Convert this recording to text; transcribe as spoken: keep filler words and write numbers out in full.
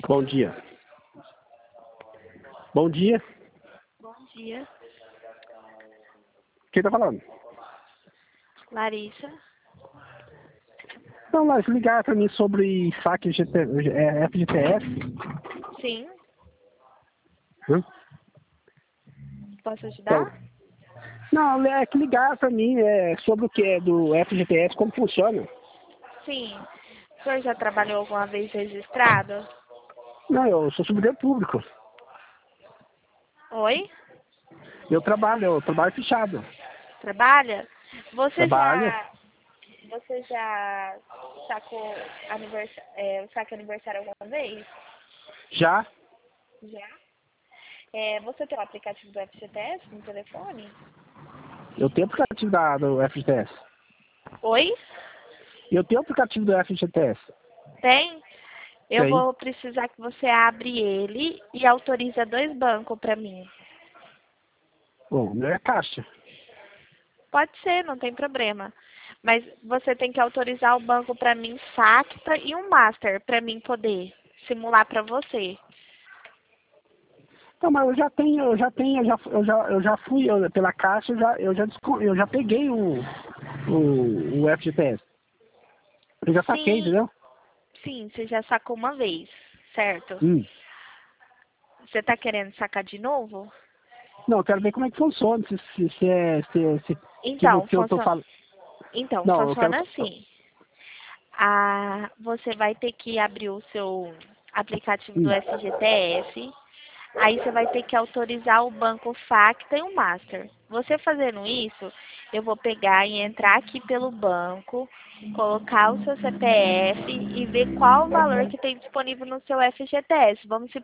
Bom dia. Bom dia. Bom dia. Quem tá falando? Larissa. Não, mas ligar pra mim sobre saque G T, é, F G T S. Sim. Hã? Posso ajudar? Não, é que ligar pra mim é sobre o que é do F G T S, como funciona. Sim. O senhor já trabalhou alguma vez registrado? Não, eu sou servidor público. Oi? Eu trabalho, eu trabalho fechado. Trabalha? Você Trabalho. já... Você já sacou aniversário, é, o saque aniversário alguma vez? Já? Já? É, você tem o aplicativo do F G T S no telefone? Eu tenho aplicativo da, do F G T S. Oi? Eu tenho aplicativo do F G T S. Tem? Eu Tem. vou precisar que você abre ele e autoriza dois bancos para mim. Bom, o meu é caixa. Pode ser, não tem problema. Mas você tem que autorizar o banco para mim, Sacta e um Master, para mim poder simular para você. Não, mas eu já tenho, eu já tenho, eu já, eu já, eu já fui eu, pela caixa, eu já, eu já, desco- eu já peguei o, o, o F G T S. Eu já saquei, Sim, entendeu? sim, você já sacou uma vez, certo? Hum. Você está querendo sacar de novo? Não, eu quero ver como é que funciona, se, se, se é, se, se, que Então, você eu tô funciona, falando. então, Não, eu quero. funciona assim. Ah, você vai ter que abrir o seu aplicativo do Hum. F G T S. Aí você vai ter que autorizar o banco Facta e o Master. Você fazendo isso, eu vou pegar e entrar aqui pelo banco, colocar o seu C P F e ver qual o valor que tem disponível no seu F G T S. Vamos